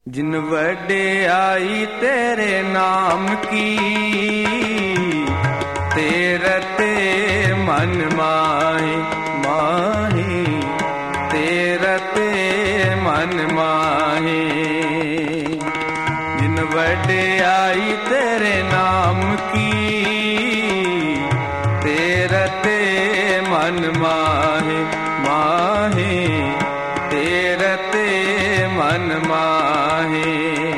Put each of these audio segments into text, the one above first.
जिन वड्याई तेरे नाम की, तेरे ते मन माहे माहे, तेरे ते मन माहे। जिन वड्याई तेरे नाम की, तेरे ते मन माहे माहे, तेरे ते मन माहे।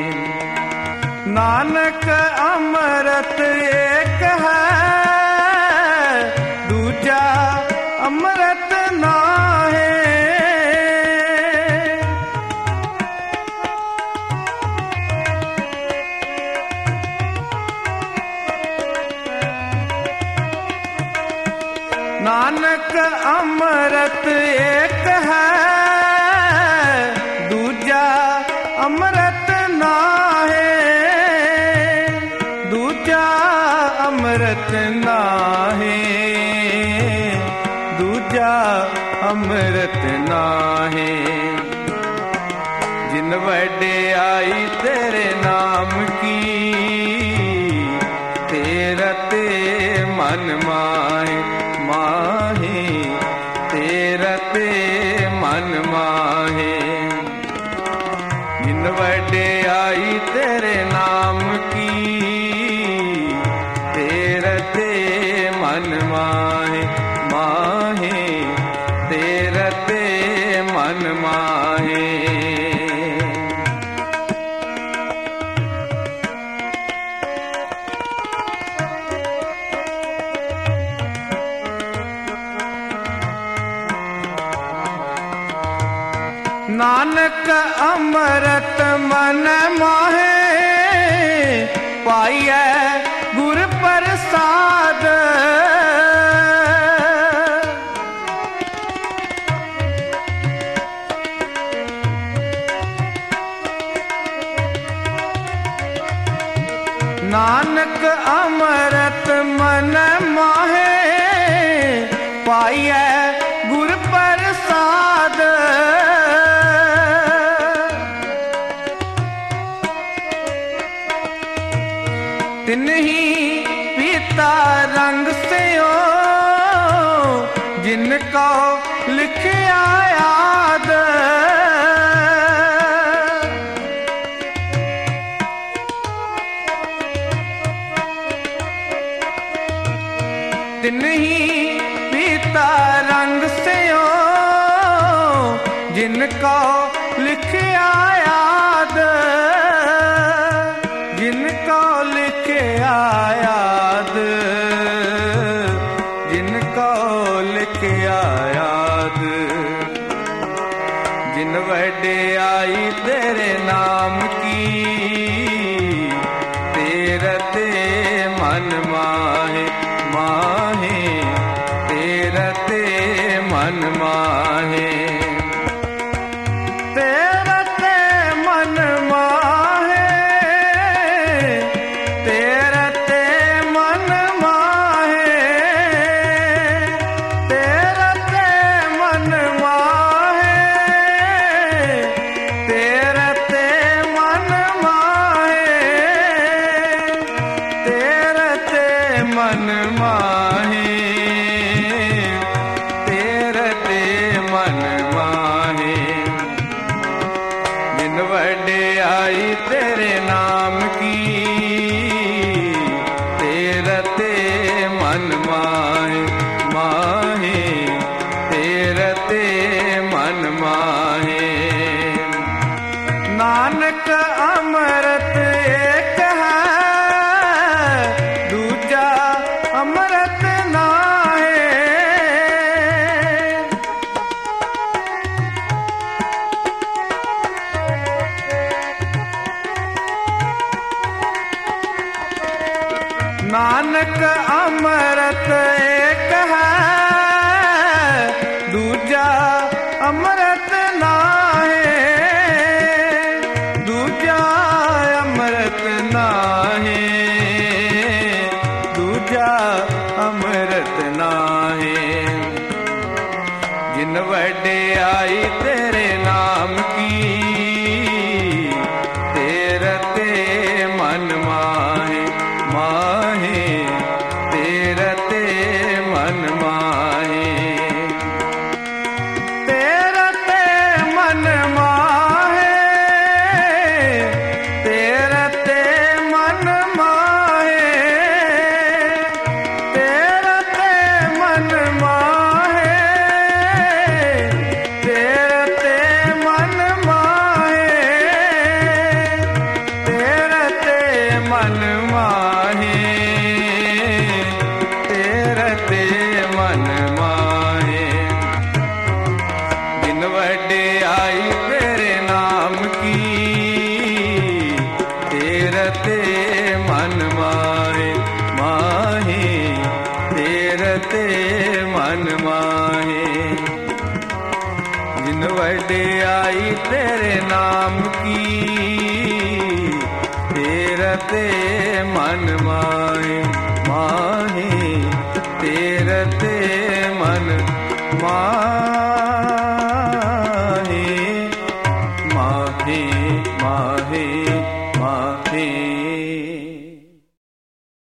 नानक अमृत एक है, दूजा अमृत नाहे। नानक अमृत एक है, दूजा अमृत नाहे। दूजा अमृत नाहे, दूजा अमृत नाहे। जिन वड्याई तेरे नाम की, तेरे ते मन माहे माहे, तेरे ते मन माहे। जिन वड्याई तेरे नाम की, तेरे ते मन माहे माहे, तेरे ते मन माहे। नानक अमृत मन माहे, पाइयै गुर प्रसाद। नानक अमृत मन माहे, पाइयै गुर प्रसाद। तिन्ही पीता रंग स्यो, जिनको लिखिया याद। तिन्ही पीता रंग स्यो, जिनको लिखिया याद। जिनको लिखिया याद, जिनको लिखिया याद। जिन वड्याई तेरे नाम की, तेरे ते मन माहे माहे, तेरे ते मन माहे। तेरे ते मन माहे, तेरे ते मन माहे, तेरे ते मन माहे, तेरे ते मन माहे, तेरे ते मन माहे, तेरे ते मन माहे। जिन वड्याई तेरे नाम की, तेरे ते मन माहे माहे, तेरे ते मन माहे। नानक अमृत एक है, दूजा अमृत नाहे। नानक अमृत एक है, दूजा अमृत नाहे। दूजा अमृत नाहे, दूजा अमृत नाहे। जिन वड्याई तेरे नाम की, तीरते मन माहे, माहे तीरते मन माहे, माहे माहे माहे।